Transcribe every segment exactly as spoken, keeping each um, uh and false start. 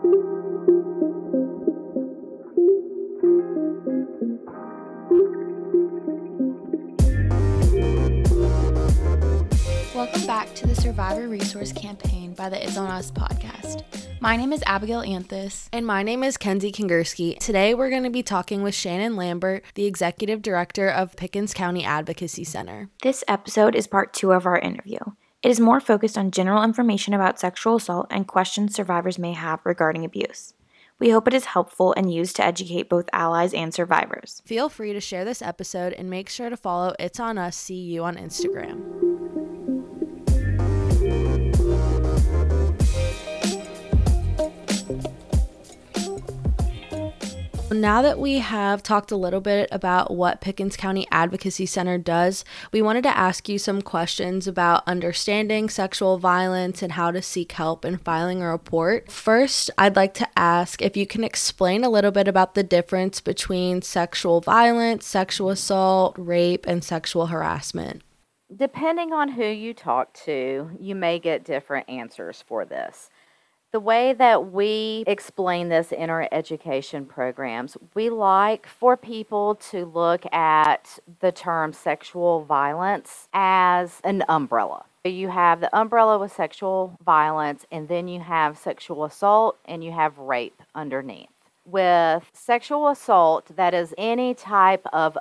Welcome back to the Survivor Resource Campaign by the It's On Us podcast. My name is Abigail Anthus. And my name is Kenzie Kongursky. Today we're going to be talking with Shannon Lambert, the Executive Director of Pickens County Advocacy Center. This episode is part two of our interview. It is more focused on general information about sexual assault and questions survivors may have regarding abuse. We hope it is helpful and used to educate both allies and survivors. Feel free to share this episode and make sure to follow It's On Us C U on Instagram. Now that we have talked a little bit about what Pickens County Advocacy Center does, we wanted to ask you some questions about understanding sexual violence and how to seek help in filing a report. First, I'd like to ask if you can explain a little bit about the difference between sexual violence, sexual assault, rape, and sexual harassment. Depending on who you talk to, you may get different answers for this. The way that we explain this in our education programs, we like for people to look at the term sexual violence as an umbrella. You have the umbrella with sexual violence, and then you have sexual assault, and you have rape underneath. With sexual assault, that is any type of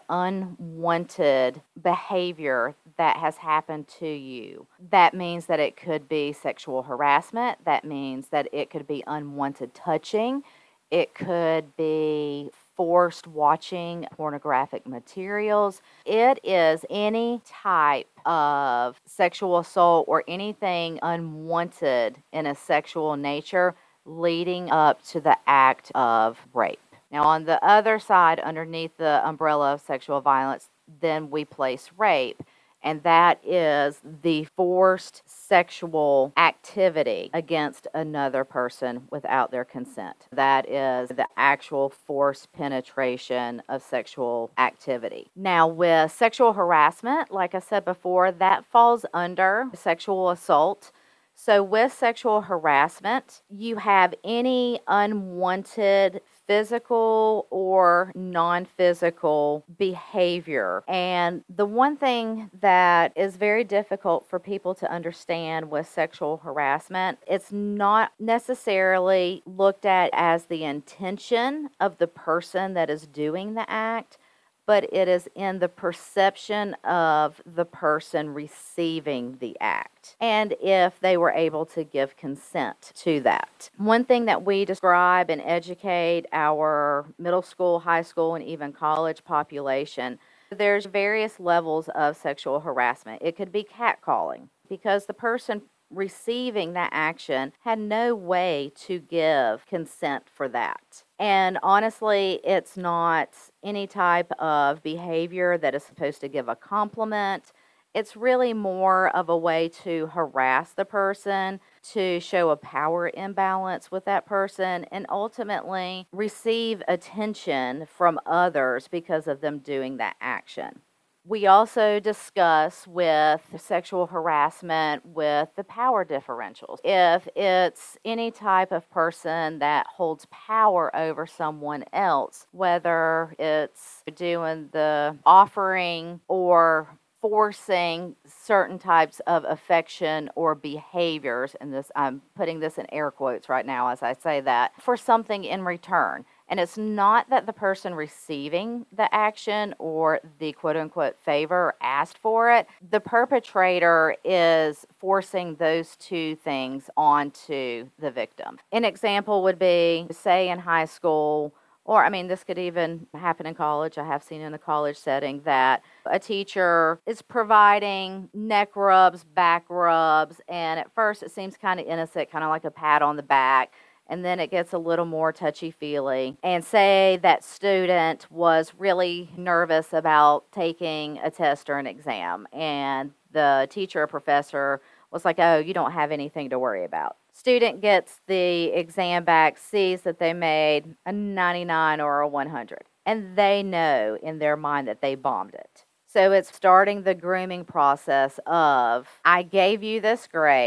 unwanted behavior that has happened to you. That means that it could be sexual harassment. That means that it could be unwanted touching. It could be forced watching pornographic materials. It is any type of sexual assault or anything unwanted in a sexual nature leading up to the act of rape. Now, on the other side, underneath the umbrella of sexual violence, then we place rape, and that is the forced sexual activity against another person without their consent. That is the actual forced penetration of sexual activity. Now, with sexual harassment, like I said before, that falls under sexual assault. So with sexual harassment, you have any unwanted physical or non-physical behavior. And the one thing that is very difficult for people to understand with sexual harassment, it's not necessarily looked at as the intention of the person that is doing the act, but it is in the perception of the person receiving the act, and if they were able to give consent to that. One thing that we describe and educate our middle school, high school, and even college population, there's various levels of sexual harassment. It could be catcalling, because the person receiving that action had no way to give consent for that. And honestly, it's not any type of behavior that is supposed to give a compliment. It's really more of a way to harass the person, to show a power imbalance with that person, and ultimately receive attention from others because of them doing that action. We also discuss with sexual harassment with the power differentials. If it's any type of person that holds power over someone else, whether it's doing the offering or forcing certain types of affection or behaviors, and this, I'm putting this in air quotes right now as I say that, for something in return. And it's not that the person receiving the action or the quote-unquote favor asked for it. The perpetrator is forcing those two things onto the victim. An example would be, say in high school, or I mean, this could even happen in college. I have seen in a college setting that a teacher is providing neck rubs, back rubs, and at first it seems kind of innocent, kind of like a pat on the back. And then it gets a little more touchy-feely. And say that student was really nervous about taking a test or an exam, and the teacher or professor was like, oh, you don't have anything to worry about. Student gets the exam back, sees that they made a ninety-nine or a one hundred, and they know in their mind that they bombed it. So it's starting the grooming process of, I gave you this grade,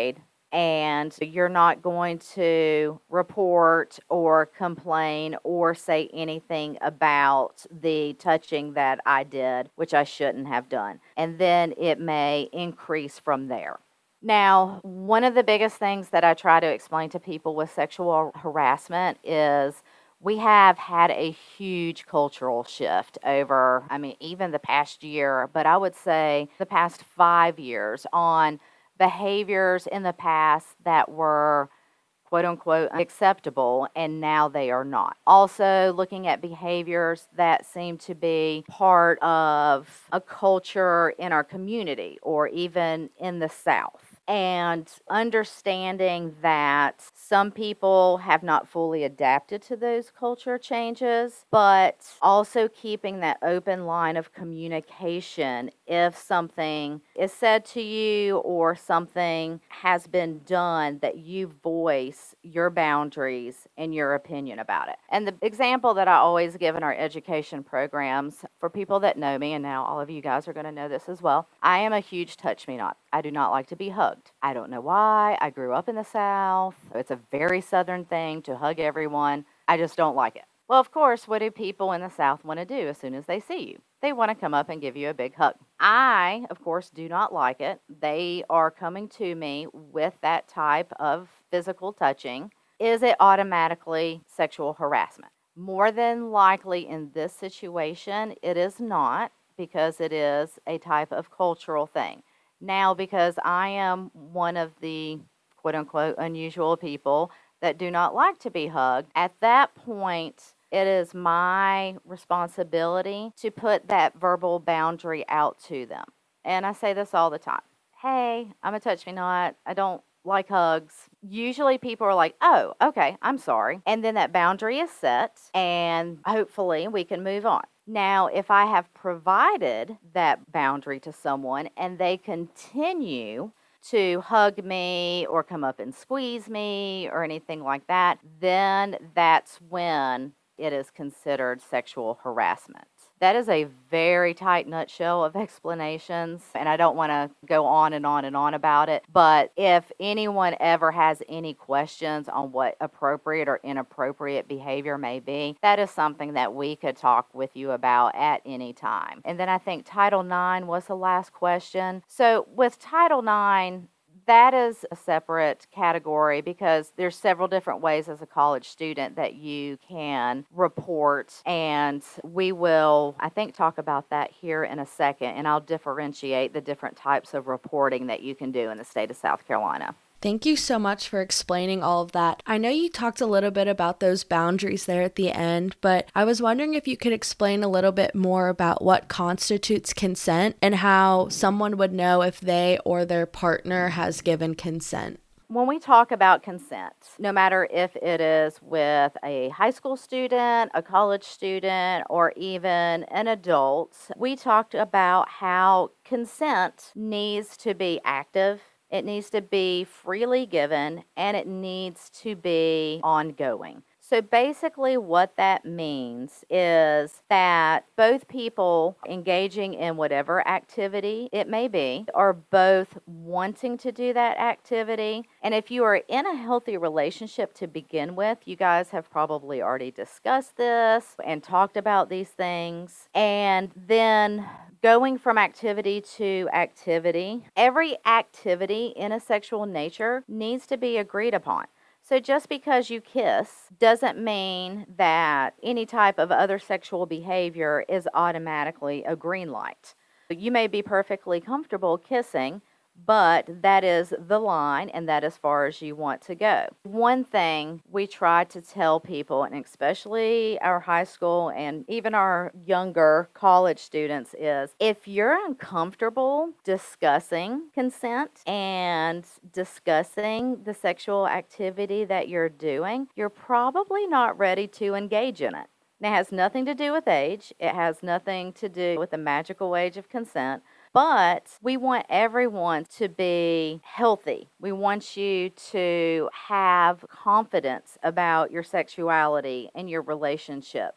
and you're not going to report or complain or say anything about the touching that I did, which I shouldn't have done. And then it may increase from there. Now, one of the biggest things that I try to explain to people with sexual harassment is we have had a huge cultural shift over, I mean, even the past year, but I would say the past five years on behaviors in the past that were quote unquote acceptable, and now they are not. Also, looking at behaviors that seem to be part of a culture in our community or even in the South. And understanding that some people have not fully adapted to those culture changes, but also keeping that open line of communication if something is said to you or something has been done, that you voice your boundaries and your opinion about it. And the example that I always give in our education programs, for people that know me, and now all of you guys are going to know this as well, I am a huge touch me not. I do not like to be hugged. I don't know why. I grew up in the South. It's a very Southern thing to hug everyone. I just don't like it. Well, of course, what do people in the South want to do as soon as they see you? They want to come up and give you a big hug. I, of course, do not like it. They are coming to me with that type of physical touching. Is it automatically sexual harassment? More than likely in this situation, it is not, because it is a type of cultural thing. Now, because I am one of the quote-unquote unusual people that do not like to be hugged, at that point, it is my responsibility to put that verbal boundary out to them. And I say this all the time. Hey, I'm a touch-me-not. I don't like hugs. Usually people are like, oh, okay, I'm sorry. And then that boundary is set, and hopefully we can move on. Now, if I have provided that boundary to someone and they continue to hug me or come up and squeeze me or anything like that, then that's when it is considered sexual harassment. That is a very tight nutshell of explanations, and I don't want to go on and on and on about it. But if anyone ever has any questions on what appropriate or inappropriate behavior may be, that is something that we could talk with you about at any time. And then I think Title nine was the last question. So with Title nine, that is a separate category because there's several different ways as a college student that you can report, and we will, I think, talk about that here in a second, and I'll differentiate the different types of reporting that you can do in the state of South Carolina. Thank you so much for explaining all of that. I know you talked a little bit about those boundaries there at the end, but I was wondering if you could explain a little bit more about what constitutes consent and how someone would know if they or their partner has given consent. When we talk about consent, no matter if it is with a high school student, a college student, or even an adult, we talked about how consent needs to be active. It needs to be freely given, and it needs to be ongoing. So basically what that means is that both people engaging in whatever activity it may be are both wanting to do that activity. And if you are in a healthy relationship to begin with, you guys have probably already discussed this and talked about these things. And then going from activity to activity, every activity in a sexual nature needs to be agreed upon. So just because you kiss doesn't mean that any type of other sexual behavior is automatically a green light. You may be perfectly comfortable kissing, but that is the line, and that is as far as you want to go. One thing we try to tell people, and especially our high school and even our younger college students, is if you're uncomfortable discussing consent and discussing the sexual activity that you're doing, you're probably not ready to engage in it. It has nothing to do with age. It has nothing to do with the magical age of consent. But we want everyone to be healthy. We want you to have confidence about your sexuality and your relationships.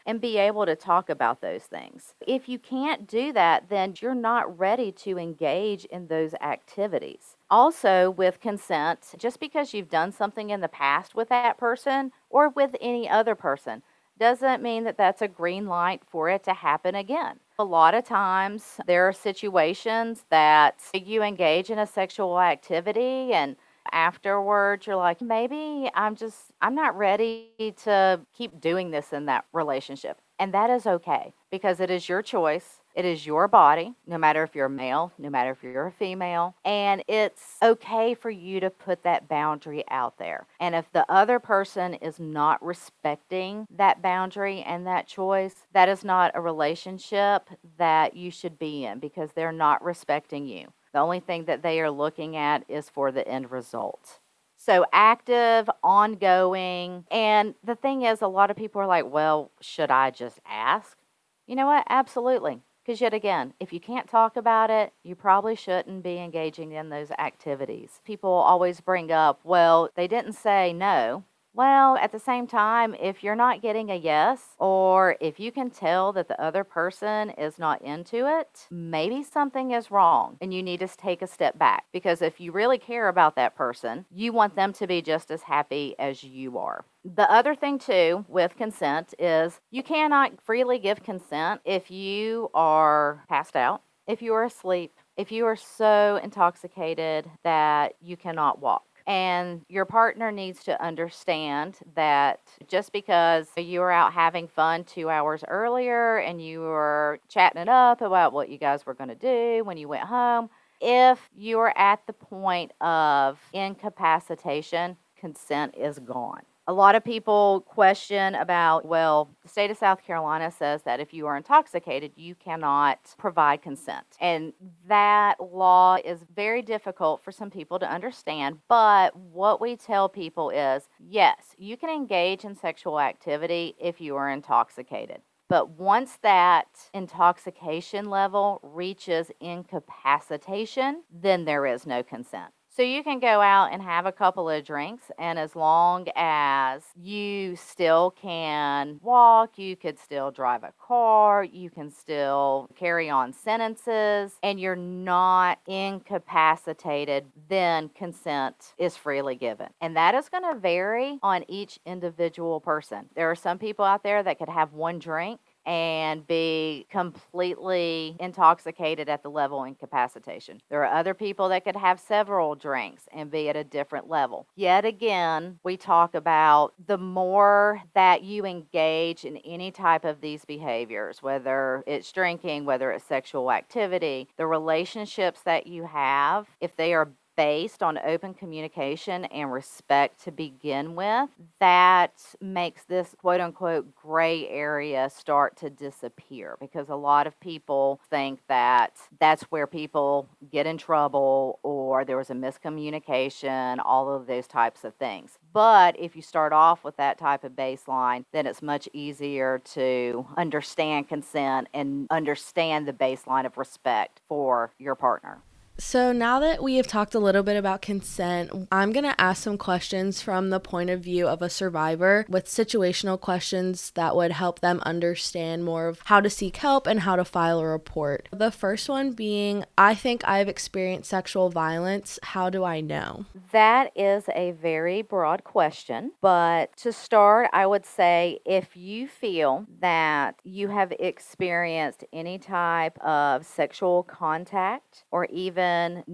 and be able to talk about those things. If you can't do that, then you're not ready to engage in those activities. Also, with consent, just because you've done something in the past with that person or with any other person doesn't mean that that's a green light for it to happen again. A lot of times there are situations that you engage in a sexual activity and afterwards you're like, maybe I'm just, I'm not ready to keep doing this in that relationship. And that is okay because it is your choice. It is your body, no matter if you're a male, no matter if you're a female. And it's okay for you to put that boundary out there. And if the other person is not respecting that boundary and that choice, that is not a relationship that you should be in because they're not respecting you. The only thing that they are looking at is for the end result. So active, ongoing. And the thing is, a lot of people are like, well, should I just ask? You know what? Absolutely. Because yet again, if you can't talk about it, you probably shouldn't be engaging in those activities. People always bring up, well, they didn't say no. Well, at the same time, if you're not getting a yes, or if you can tell that the other person is not into it, maybe something is wrong and you need to take a step back. Because if you really care about that person, you want them to be just as happy as you are. The other thing, too, with consent is you cannot freely give consent if you are passed out, if you are asleep, if you are so intoxicated that you cannot walk. And your partner needs to understand that just because you were out having fun two hours earlier and you were chatting it up about what you guys were going to do when you went home, if you are at the point of incapacitation, consent is gone. A lot of people question about, well, the state of South Carolina says that if you are intoxicated, you cannot provide consent. And that law is very difficult for some people to understand. But what we tell people is, yes, you can engage in sexual activity if you are intoxicated. But once that intoxication level reaches incapacitation, then there is no consent. So you can go out and have a couple of drinks, and as long as you still can walk, you could still drive a car, you can still carry on sentences, and you're not incapacitated, then consent is freely given. And that is going to vary on each individual person. There are some people out there that could have one drink and be completely intoxicated at the level of incapacitation. There are other people that could have several drinks and be at a different level. Yet again, we talk about the more that you engage in any type of these behaviors, whether it's drinking, whether it's sexual activity, the relationships that you have, if they are based on open communication and respect to begin with, that makes this quote unquote gray area start to disappear because a lot of people think that that's where people get in trouble or there was a miscommunication, all of those types of things. But if you start off with that type of baseline, then it's much easier to understand consent and understand the baseline of respect for your partner. So now that we have talked a little bit about consent, I'm going to ask some questions from the point of view of a survivor with situational questions that would help them understand more of how to seek help and how to file a report. The first one being, I think I've experienced sexual violence. How do I know? That is a very broad question, but to start, I would say if you feel that you have experienced any type of sexual contact or even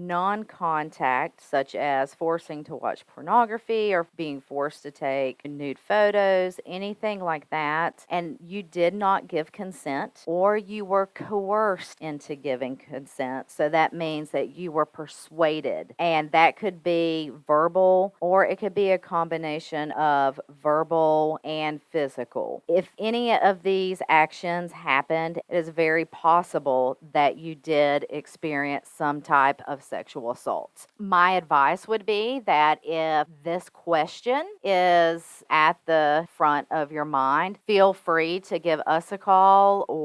non-contact, such as forcing to watch pornography or being forced to take nude photos, anything like that, and you did not give consent or you were coerced into giving consent, so that means that you were persuaded, and that could be verbal or it could be a combination of verbal and physical. If any of these actions happened, it is very possible that you did experience some type of sexual assault. My advice would be that if this question is at the front of your mind, feel free to give us a call or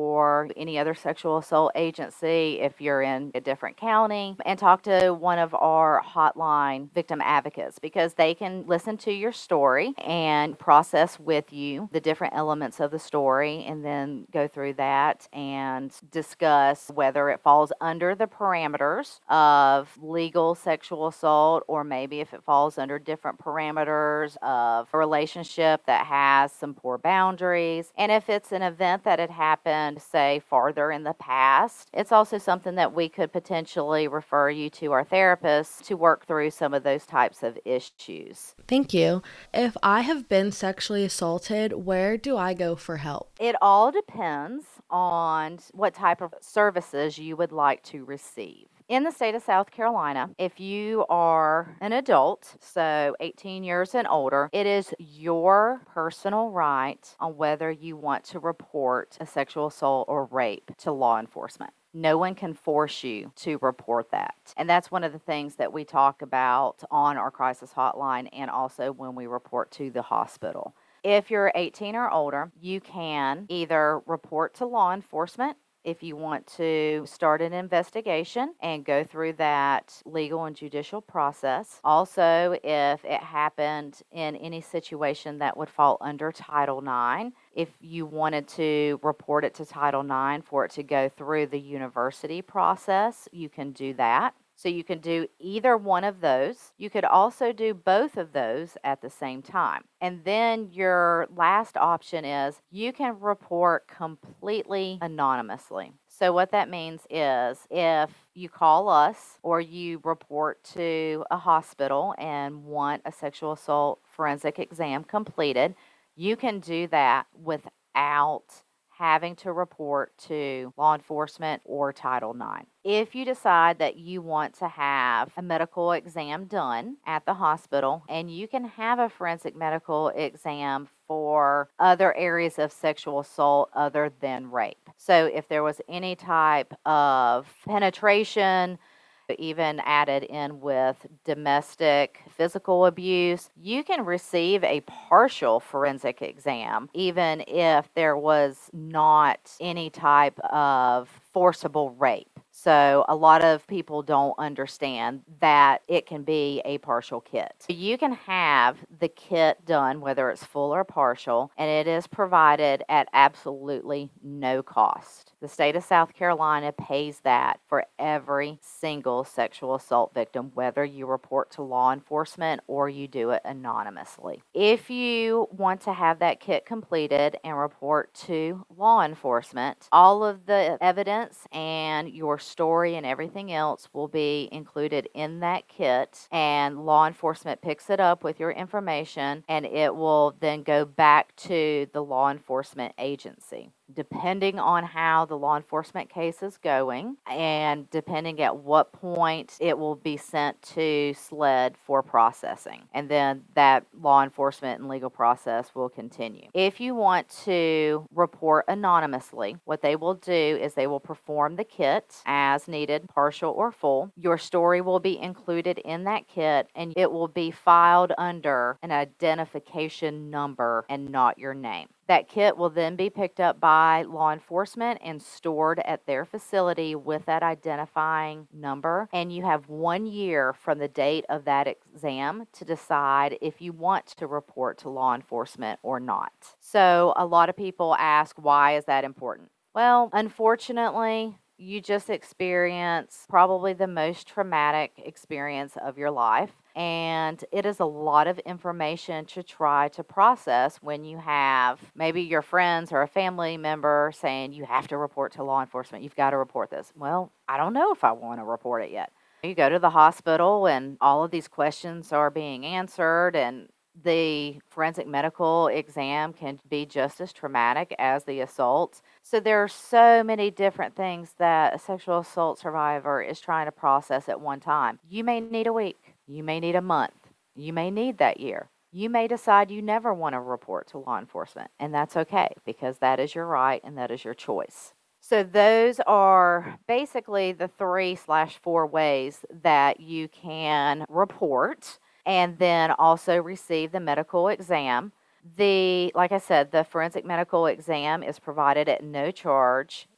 or any other sexual assault agency if you're in a different county, and talk to one of our hotline victim advocates, because they can listen to your story and process with you the different elements of the story, and then go through that and discuss whether it falls under the parameters of legal sexual assault, or maybe if it falls under different parameters of a relationship that has some poor boundaries. And if it's an event that had happened, say, farther in the past, it's also something that we could potentially refer you to our therapist to work through some of those types of issues. Thank you. If I have been sexually assaulted, where do I go for help? It all depends on what type of services you would like to receive. In the state of South Carolina, if you are an adult, so eighteen years and older, it is your personal right on whether you want to report a sexual assault or rape to law enforcement. No one can force you to report that. And that's one of the things that we talk about on our crisis hotline, and also when we report to the hospital. If you're eighteen or older, you can either report to law enforcement if you want to start an investigation and go through that legal and judicial process. Also, if it happened in any situation that would fall under Title nine, if you wanted to report it to Title nine for it to go through the university process, you can do that. So you can do either one of those. You could also do both of those at the same time. And then your last option is you can report completely anonymously. So what that means is if you call us or you report to a hospital and want a sexual assault forensic exam completed, you can do that without having to report to law enforcement or Title nine. If you decide that you want to have a medical exam done at the hospital, and you can have a forensic medical exam for other areas of sexual assault other than rape. So if there was any type of penetration, even added in with domestic physical abuse, you can receive a partial forensic exam, even if there was not any type of forcible rape. So a lot of people don't understand that it can be a partial kit. You can have the kit done, whether it's full or partial, and it is provided at absolutely no cost. The state of South Carolina pays that for every single sexual assault victim, whether you report to law enforcement or you do it anonymously. If you want to have that kit completed and report to law enforcement, all of the evidence and your story and everything else will be included in that kit, and law enforcement picks it up with your information, and it will then go back to the law enforcement agency. Depending on how the law enforcement case is going and depending at what point it will be sent to SLED for processing. And then that law enforcement and legal process will continue. If you want to report anonymously, what they will do is they will perform the kit as needed, partial or full. Your story will be included in that kit, and it will be filed under an identification number and not your name. That kit will then be picked up by law enforcement and stored at their facility with that identifying number. And you have one year from the date of that exam to decide if you want to report to law enforcement or not. So a lot of people ask, why is that important? Well, unfortunately, you just experience probably the most traumatic experience of your life. And it is a lot of information to try to process when you have maybe your friends or a family member saying you have to report to law enforcement. You've got to report this. Well, I don't know if I want to report it yet. You go to the hospital and all of these questions are being answered, and the forensic medical exam can be just as traumatic as the assault. So there are so many different things that a sexual assault survivor is trying to process at one time. You may need a week. You may need a month. You may need that year. You may decide you never want to report to law enforcement, and that's okay, because that is your right and that is your choice. So those are basically the three slash four ways that you can report and then also receive the medical exam. The, like I said, the forensic medical exam is provided at no charge.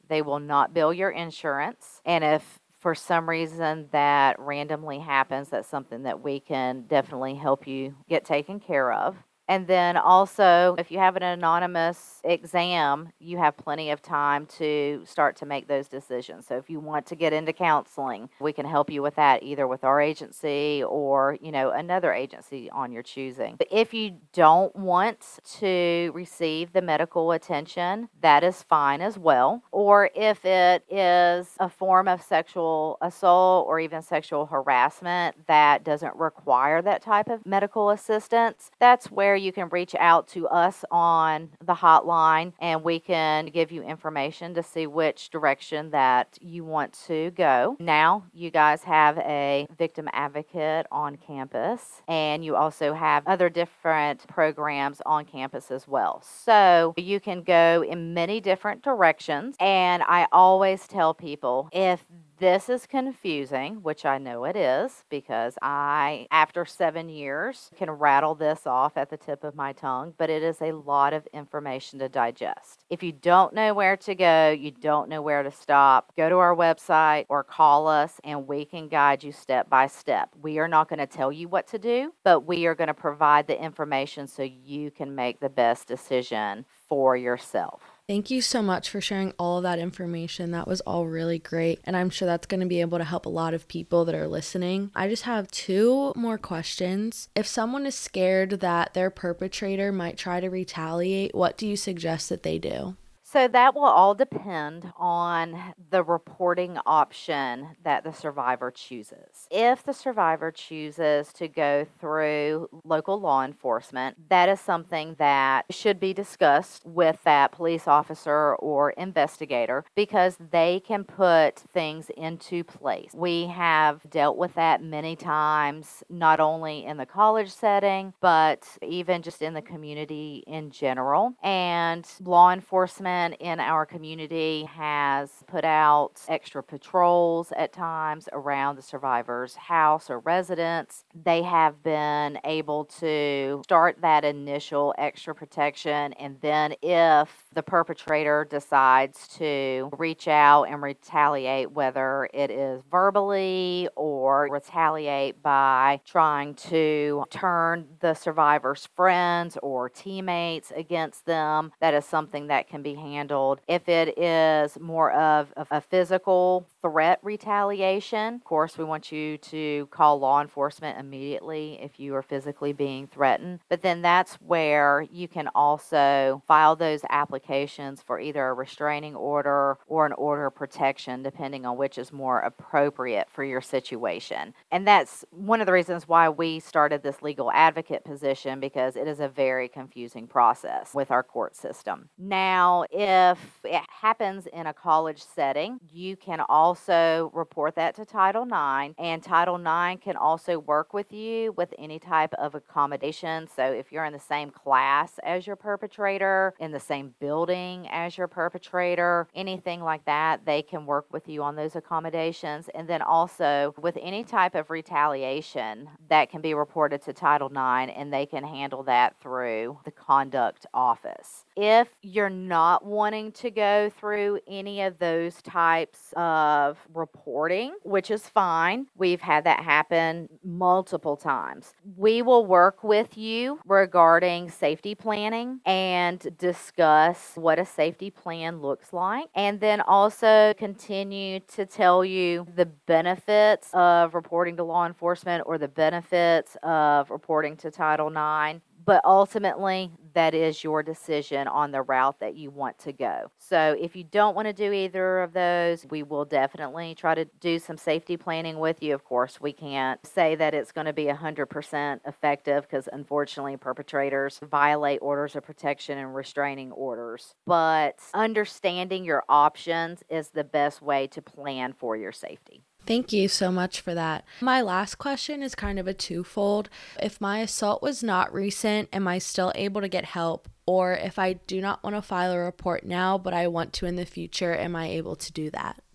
They will not bill your insurance. And if for some reason that randomly happens, that's something that we can definitely help you get taken care of. And then also, if you have an anonymous exam, you have plenty of time to start to make those decisions. So if you want to get into counseling, we can help you with that, either with our agency or, you know, another agency on your choosing. But if you don't want to receive the medical attention, that is fine as well. Or if it is a form of sexual assault or even sexual harassment that doesn't require that type of medical assistance, that's where you can reach out to us on the hotline and we can give you information to see which direction that you want to go. Now, you guys have a victim advocate on campus, and you also have other different programs on campus as well. So you can go in many different directions, and I always tell people, if this is confusing, which I know it is, because I, after seven years, can rattle this off at the tip of my tongue, but it is a lot of information to digest. If you don't know where to go, you don't know where to stop, go to our website or call us and we can guide you step by step. We are not going to tell you what to do, but we are going to provide the information so you can make the best decision for yourself. Thank you so much for sharing all of that information. That was all really great. And I'm sure that's going to be able to help a lot of people that are listening. I just have two more questions. If someone is scared that their perpetrator might try to retaliate, what do you suggest that they do? So that will all depend on the reporting option that the survivor chooses. If the survivor chooses to go through local law enforcement, that is something that should be discussed with that police officer or investigator, because they can put things into place. We have dealt with that many times, not only in the college setting, but even just in the community in general. And law enforcement in our community has put out extra patrols at times around the survivor's house or residence. They have been able to start that initial extra protection, and then if the perpetrator decides to reach out and retaliate, whether it is verbally or retaliate by trying to turn the survivor's friends or teammates against them, that is something that can be handled. If it is more of a physical threat retaliation, of course, we want you to call law enforcement immediately if you are physically being threatened. But then that's where you can also file those applications for either a restraining order or an order of protection, depending on which is more appropriate for your situation. And that's one of the reasons why we started this legal advocate position, because it is a very confusing process with our court system. Now, if it happens in a college setting, you can also report that to Title nine, and Title nine can also work with you with any type of accommodation. So if you're in the same class as your perpetrator, in the same building as your perpetrator, anything like that, they can work with you on those accommodations. And then also with any type of retaliation, that can be reported to Title nine, and they can handle that through the conduct office. If you're not wanting to go through any of those types of reporting, which is fine, we've had that happen multiple times, we will work with you regarding safety planning and discuss what a safety plan looks like, and then also continue to tell you the benefits of reporting to law enforcement or the benefits of reporting to Title nine. But ultimately, that is your decision on the route that you want to go. So if you don't want to do either of those, we will definitely try to do some safety planning with you. Of course, we can't say that it's going to be one hundred percent effective, because unfortunately, perpetrators violate orders of protection and restraining orders. But understanding your options is the best way to plan for your safety. Thank you so much for that. My last question is kind of a twofold. If my assault was not recent, am I still able to get help? Or if I do not want to file a report now, but I want to in the future, am I able to do that?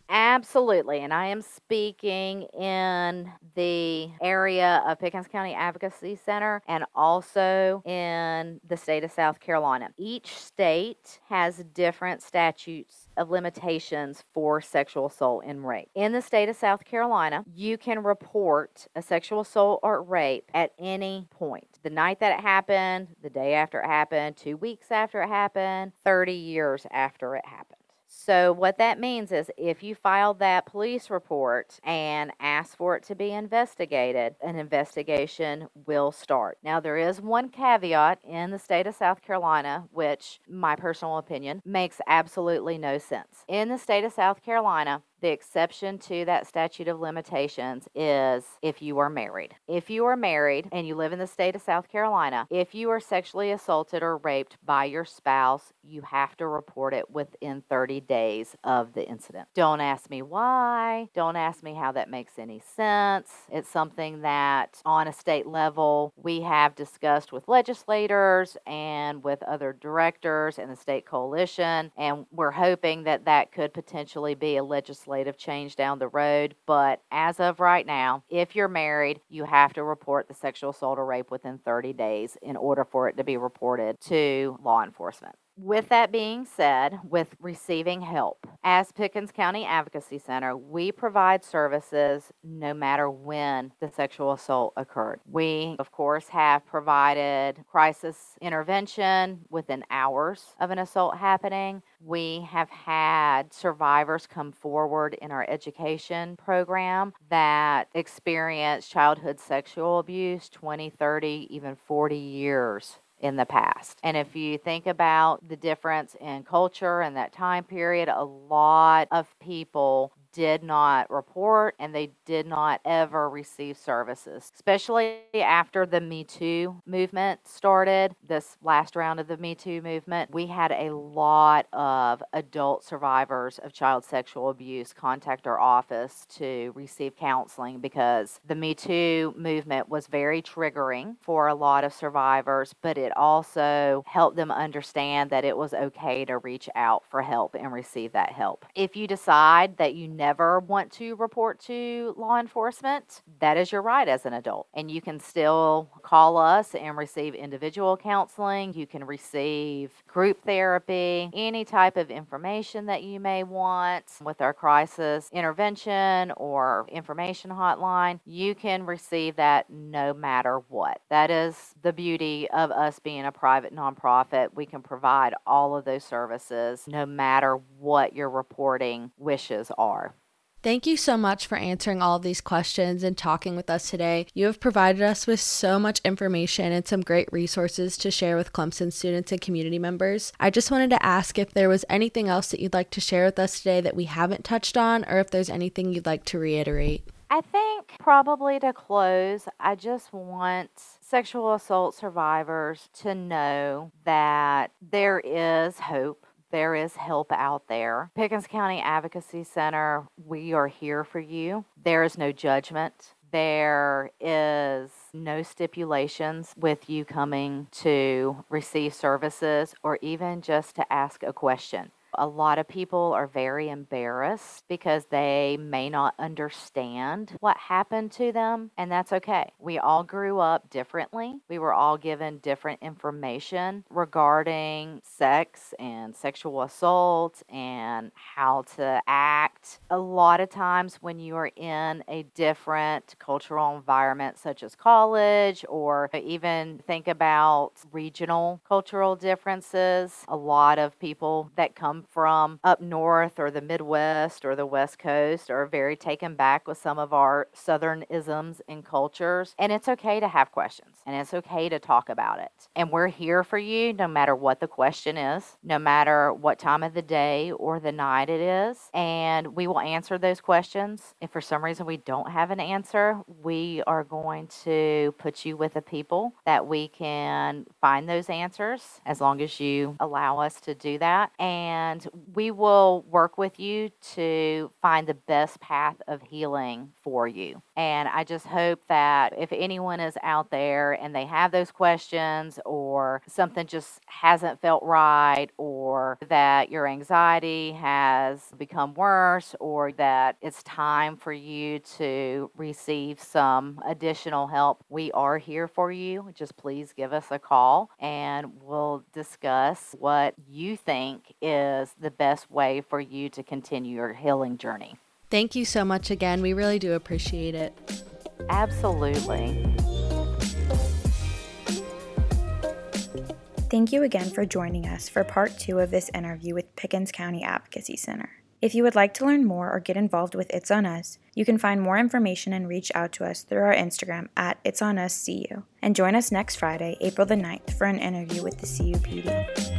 Absolutely. And I am speaking in the area of Pickens County Advocacy Center and also in the state of South Carolina. Each state has different statutes of limitations for sexual assault and rape. In the state of South Carolina, you can report a sexual assault or rape at any point. The night that it happened, the day after it happened, two weeks after it happened, thirty years after it happened. So what that means is if you filed that police report and asked for it to be investigated, an investigation will start. Now, there is one caveat in the state of South Carolina, which, my personal opinion, makes absolutely no sense. In the state of South Carolina, the exception to that statute of limitations is if you are married. If you are married and you live in the state of South Carolina, if you are sexually assaulted or raped by your spouse, you have to report it within thirty days of the incident. Don't ask me why. Don't ask me how that makes any sense. It's something that on a state level we have discussed with legislators and with other directors in the state coalition, and we're hoping that that could potentially be a legislative change down the road. But as of right now, if you're married, you have to report the sexual assault or rape within thirty days in order for it to be reported to law enforcement. With that being said, with receiving help, as Pickens County Advocacy Center, we provide services no matter when the sexual assault occurred. We, of course, have provided crisis intervention within hours of an assault happening. We have had survivors come forward in our education program that experienced childhood sexual abuse twenty, thirty, even forty years in the past. And if you think about the difference in culture and that time period, a lot of people did not report and they did not ever receive services, especially after the Me Too movement started. This last round of the Me Too movement, we had a lot of adult survivors of child sexual abuse contact our office to receive counseling because the Me Too movement was very triggering for a lot of survivors, but it also helped them understand that it was okay to reach out for help and receive that help. If you decide that you never want to report to law enforcement, that is your right as an adult. And you can still call us and receive individual counseling. You can receive group therapy, any type of information that you may want with our crisis intervention or information hotline. You can receive that no matter what. That is the beauty of us being a private nonprofit. We can provide all of those services no matter what your reporting wishes are. Thank you so much for answering all of these questions and talking with us today. You have provided us with so much information and some great resources to share with Clemson students and community members. I just wanted to ask if there was anything else that you'd like to share with us today that we haven't touched on, or if there's anything you'd like to reiterate. I think probably to close, I just want sexual assault survivors to know that there is hope. There is help out there. Pickens County Advocacy Center, we are here for you. There is no judgment. There is no stipulations with you coming to receive services or even just to ask a question. A lot of people are very embarrassed because they may not understand what happened to them, and that's okay. We all grew up differently. We were all given different information regarding sex and sexual assault and how to act. A lot of times when you are in a different cultural environment such as college, or even think about regional cultural differences, a lot of people that come from up north or the Midwest or the West Coast are very taken back with some of our Southern isms and cultures. And it's okay to have questions and it's okay to talk about it. And we're here for you no matter what the question is, no matter what time of the day or the night it is. And we will answer those questions. If for some reason we don't have an answer, we are going to put you with the people that we can find those answers as long as you allow us to do that. And we will work with you to find the best path of healing for you. And I just hope that if anyone is out there and they have those questions or something just hasn't felt right or or that your anxiety has become worse, or that it's time for you to receive some additional help, we are here for you. Just please give us a call and we'll discuss what you think is the best way for you to continue your healing journey. Thank you so much again. We really do appreciate it. Absolutely. Thank you again for joining us for part two of this interview with Pickens County Advocacy Center. If you would like to learn more or get involved with It's On Us, you can find more information and reach out to us through our Instagram at It's On Us C U. And join us next Friday, April the ninth, for an interview with the C U P D.